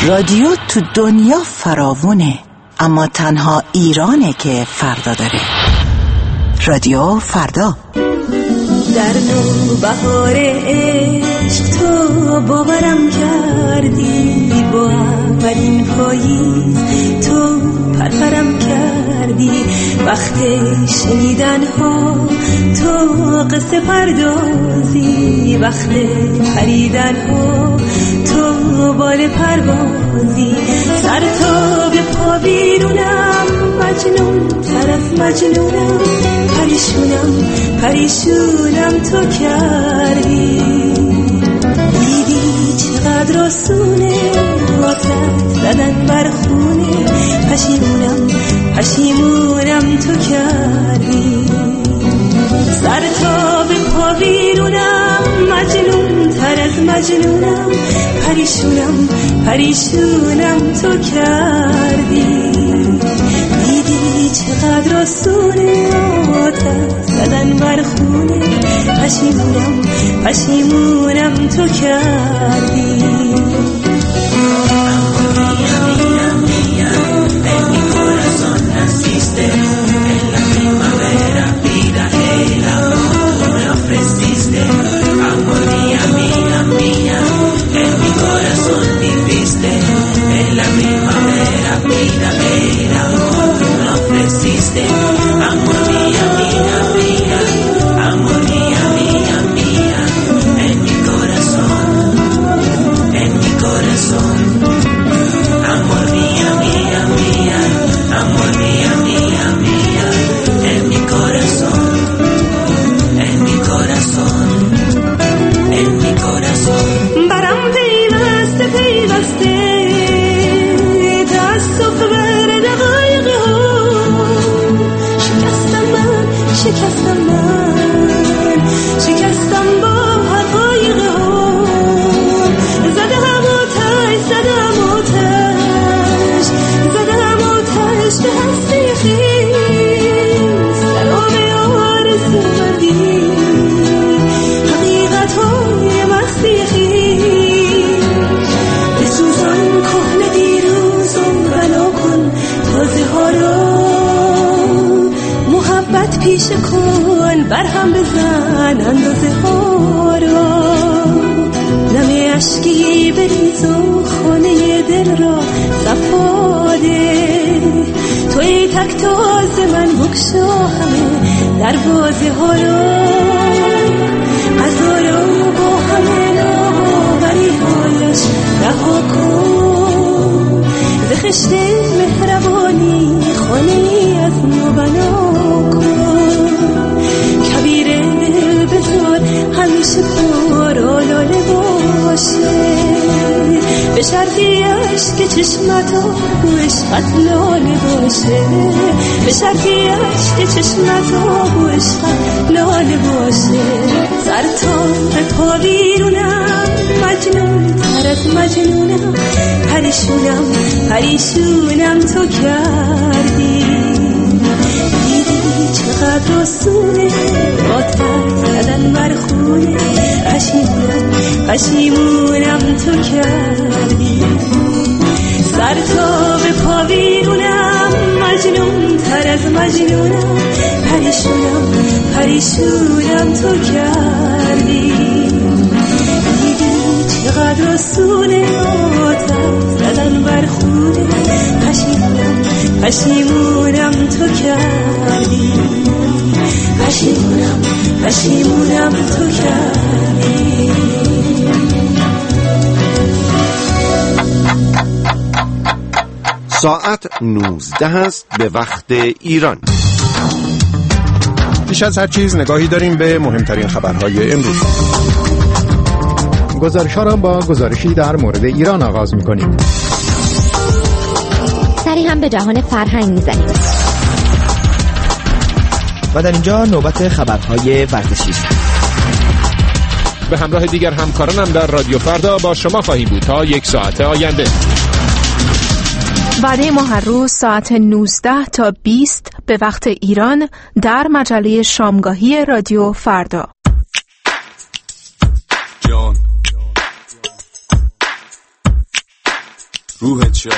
رادیو تو دنیا فراوونه، اما تنها ایرانه که فردا داره. رادیو فردا. در نو بهار عشق تو باورم کردی، با اولین پاییز تو پرپرم کردی. وقت شنیدن ها تو قصه پردازی، وقت پریدن ها تو بال پروازی. سر تا به پا بیرونم، مجنون تر از مجنونم، پریشونم پریشونم تو کردی. دیدی چقدر آسونه واسه زدن بر خونه، پشیمونم پشیمونم تو کردی. سر تا به پا بیرونم، مجنون تر از مجنونم، پریشونم پریشونم تو کردی. دیدی چقدر آسونه آتش زدن بر خونه، پشیمونم پشیمونم تو کردی. پیش کن برهم بزن اندازه ها را، نم عشقی بریز و خانه دل را صفاده. توی تک تاز من بکشا همه دروازه ها را، غذا را با همه ناوری هایش رها کن. ز خشت مهربانی خانه ای از نو بنا کن. کبیر دل بذار همیشه پر آلاله باشه، به شرطی عشق چشمتا و عشقت لاله باشه، به شرطی عشق چشمتا و عشقت لاله باشه. سر تا به پا بیرونم، مجنون تر از مجنونم، پریشونم پریشونم تو کردی. چقدر آسونه آتش زدن بر خونه، پشیمونم پشیمونم تو کردی. سر تا به پا بیرونم، مجنون تر از مجنونم، پریشونم پریشونم تو کردی. دیدی چقدر آسونه آتش زدن بر خونه، پشیمونم پشیمونم تو کردی. پشیمونم پشیمونم تو کردی. ساعت نوزده است به وقت ایران. پیش از هر چیز نگاهی داریم به مهمترین خبرهای امروز. گزارش‌ها را با گزارشی در مورد ایران آغاز می‌کنیم. سری هم به جهان فرهنگ می‌زنیم. و در اینجا نوبت خبرهای ورزشی است. به همراه دیگر همکارانم در رادیو فردا با شما خواهیم بود تا یک ساعت آینده. وعده ما هر روز ساعت نوزده تا بیست به وقت ایران در مجله شامگاهی رادیو فردا. جان روحت شاد.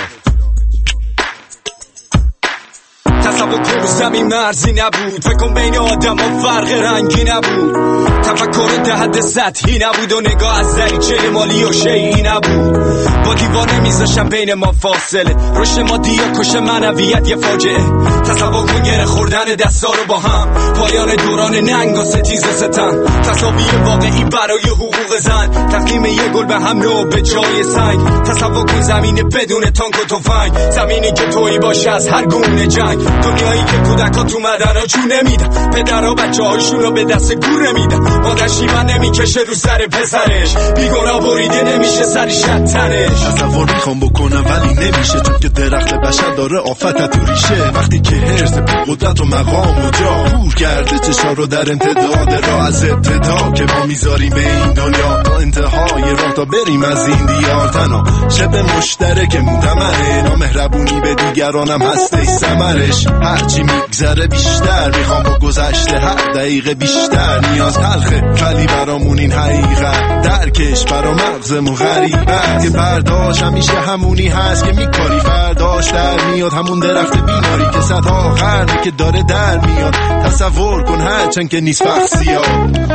تصور کن رو زمین مرزی نبود، فکر کن بین آدم ها فرق رنگی نبود، تفکر ده حد سطحی نبود و نگاه از دریچه مالی و شیعی نبود. با دیوار نمیذاشم بین ما فاصله، رشد مادی یا کش معنویت یه فاجعه. تصور کن گره خوردن دستا رو با هم، پایان دوران ننگ و ستیز و ستم، تصاویر واقعی برای حقوق زن، تقدیم یه گل به هم نو به جای سنگ. تصور کن زمین بدون تانک و تفنگ، زمینی که تویی باشه از هر گونه جنگ، دنیایی که کودکات اومدن و چون نمیدن، پدرها بچه هاشون رو به دست گور نمیدن، مادر شیون نمیکشه رو سر پسرش، بیگناه بریده نمیشه سر شتنش. تصور میخوام بکنم ولی نمیشه، چون که درخت بشر داره آفت تو ریشه. وقتی که هرس قدرت و مقام و جا پور کرده چشا رو در امتداد را، از ابتدا که ما میذاریم به این دنیا تا انتهای راه تا بریم از این دیار. تنها شب مشترک مدمره، نامهربونی به دیگرانم هسته ثمرش. هرچی میگذره بیشتر میخوام با گذشته هر دقیقه بیشتر. نیاز تلخه ولی برامون این حقیقت، درکش برا مغزمون غریبه که برداشت همیشه همونی هست که میکاری فرداش در میاد. همون درخت بیماری که صدها قرنه که داره در میاد. تصور کن هرچند که نیست فخصیات،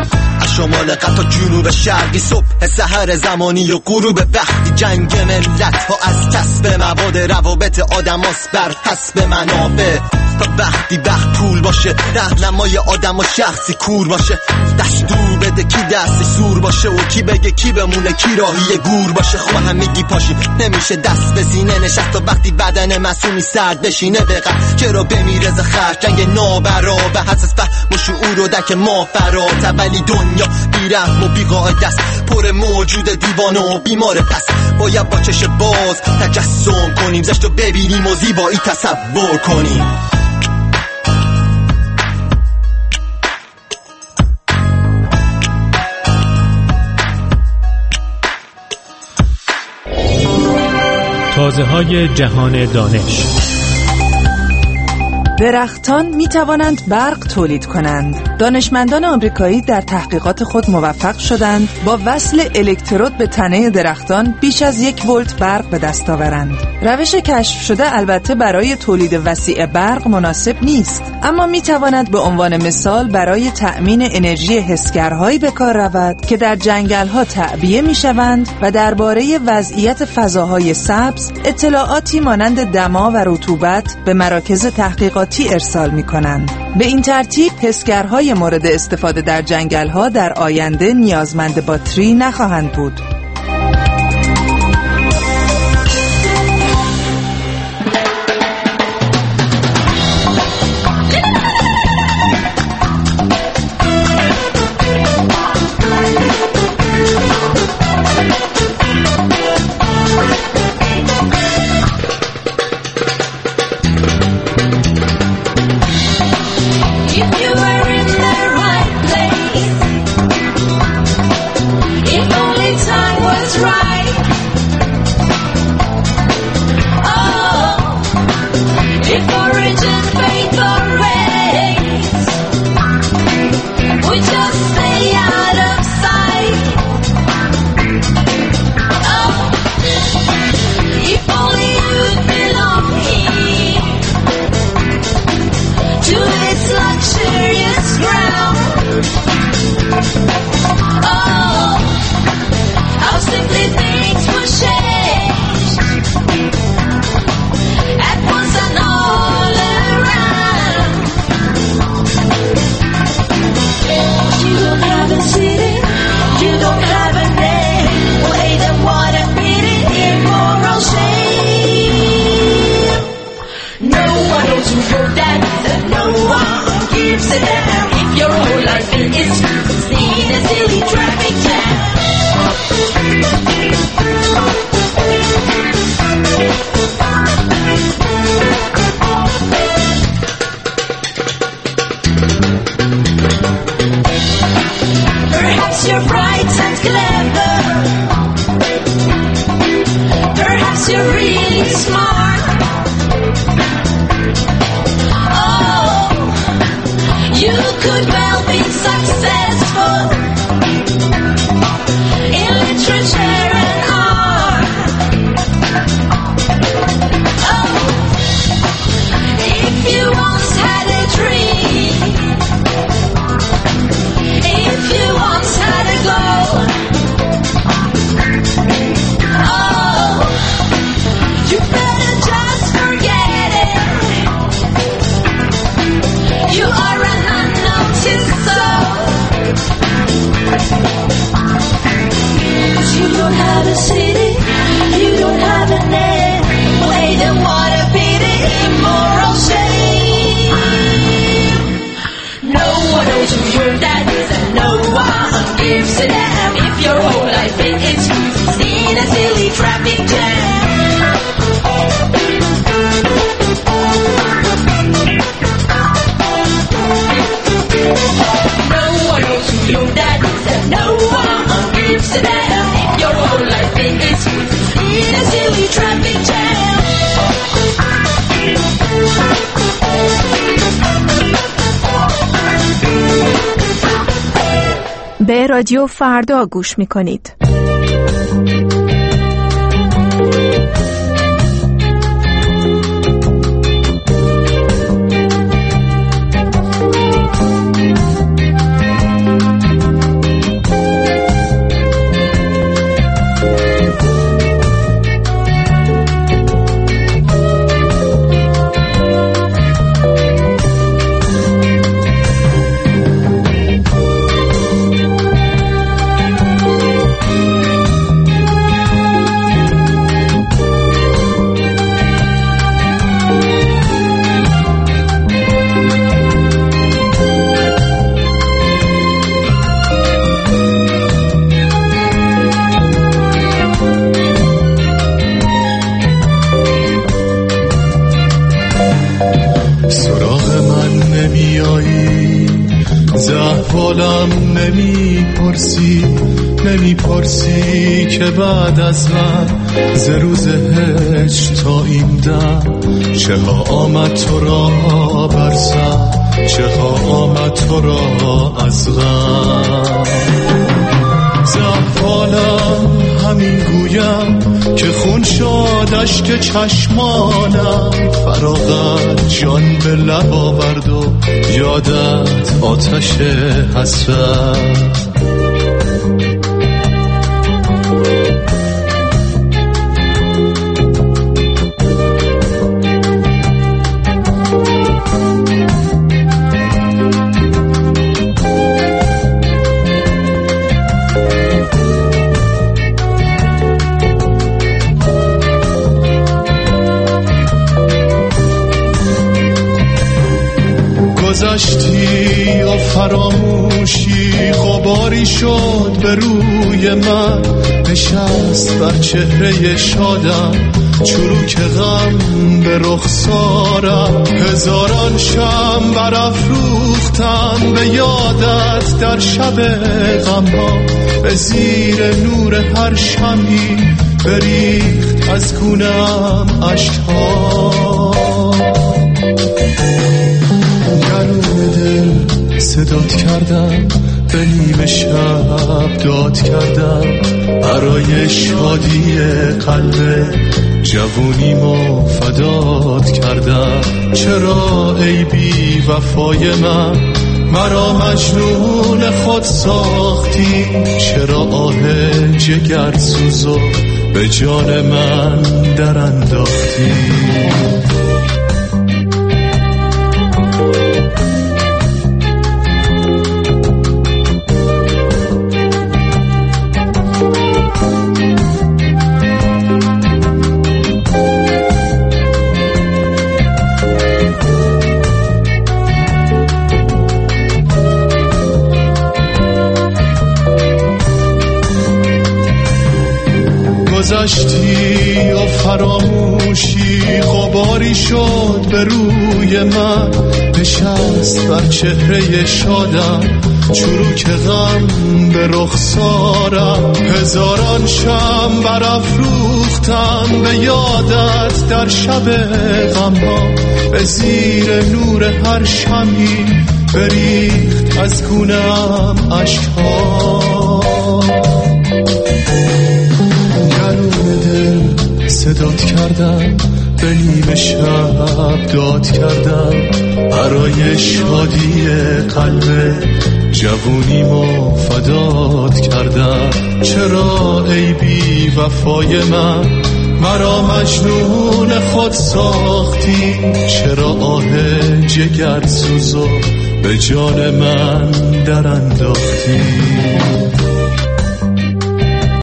از شمال قطع جنوب شرقی، صبح سحر زمانی و غروب وقتی. جنگ ملت ها از کسب مواد، روابط آدم هاست بر حسب منابع. تا وقتی وقت پول باشه، راهنمای آدم و شخصی کور باشه، دستور بده کی دستی سور باشه و کی بگه کی بمونه کی راهی گور باشه. خب همگی پاشیم نمیشه دست به سینه نشست، تا وقتی بدن مسئولی سرد بشینه به قد چرا بمیره ز خرج جنگ نابرا به حساس فهم و شعور و دک ما فرات. ولی دنیا بیرحم و بیقاعده است، پر موجود دیوانه و بیمار، پس باید با چش باز تجسم کنیم، زشت رو ببینیم و زیبایی تصور کنیم. تازه‌های جهان دانش. درختان می توانند برق تولید کنند. دانشمندان آمریکایی در تحقیقات خود موفق شدند با وصل الکترود به تنه درختان بیش از یک ولت برق به دست آورند. روش کشف شده البته برای تولید وسیع برق مناسب نیست، اما می تواند به عنوان مثال برای تأمین انرژی حسگرهایی به کار رود که در جنگل‌ها تعبیه می شوند و درباره وضعیت فضاهای سبز اطلاعاتی مانند دما و رطوبت به مراکز تحقیقاتی ارسال می کنند. به این ترتیب حسگرهای مورد استفاده در جنگل‌ها در آینده نیازمند باتری نخواهند بود. immoral shame. No one knows who your dad is and no one gives a damn if your whole life is in a silly traffic jam. No one knows who your dad is and no one gives a damn if your whole life is in a silly traffic jam. به رادیو فردا گوش می‌کنید. نمی پرسی که بعد از من ز روز هجر تا این دم چه ها آمد تو را بر سر، چه ها آمد تو را از غم. زحفالم همین گویم که خون شد اشک چشمانم، فراغت جان به لب آورد و یادت آتش حسرت. گذشتی و فراموشی غباری شد به روی من، نشست بر چهره شادم چروک غم به رخسارم. هزاران شمع برافروختن به یادت در شب غم‌ها، به زیر نور هر شمعی بریخت از گونه‌ام اشک‌ها. گرون دل صدات کردم، به نیمه شب داد کردم، برای شادی قلب جوونیمو فدات کردم. چرا ای بی وفای من مرا مجنون خود ساختی؟ چرا آه جگر سوزو به جان من در انداختی؟ گذشتی و فراموشی غباری شد به روی من، نشست بر چهره شادم چروک غم به رخسارم. هزاران شمع برافروختن به یادت در شب غم‌ها، به زیر نور هر شمعی بریخت از گونه‌ام اشک‌ها. صدات کردم، به نیمه شب داد کردم، برای شادی قلب جوونیمو فدات کردم. چرا ای بی وفای من مرا مجنون خود ساختی؟ چرا آه جگر سوزو به جان من در انداختی؟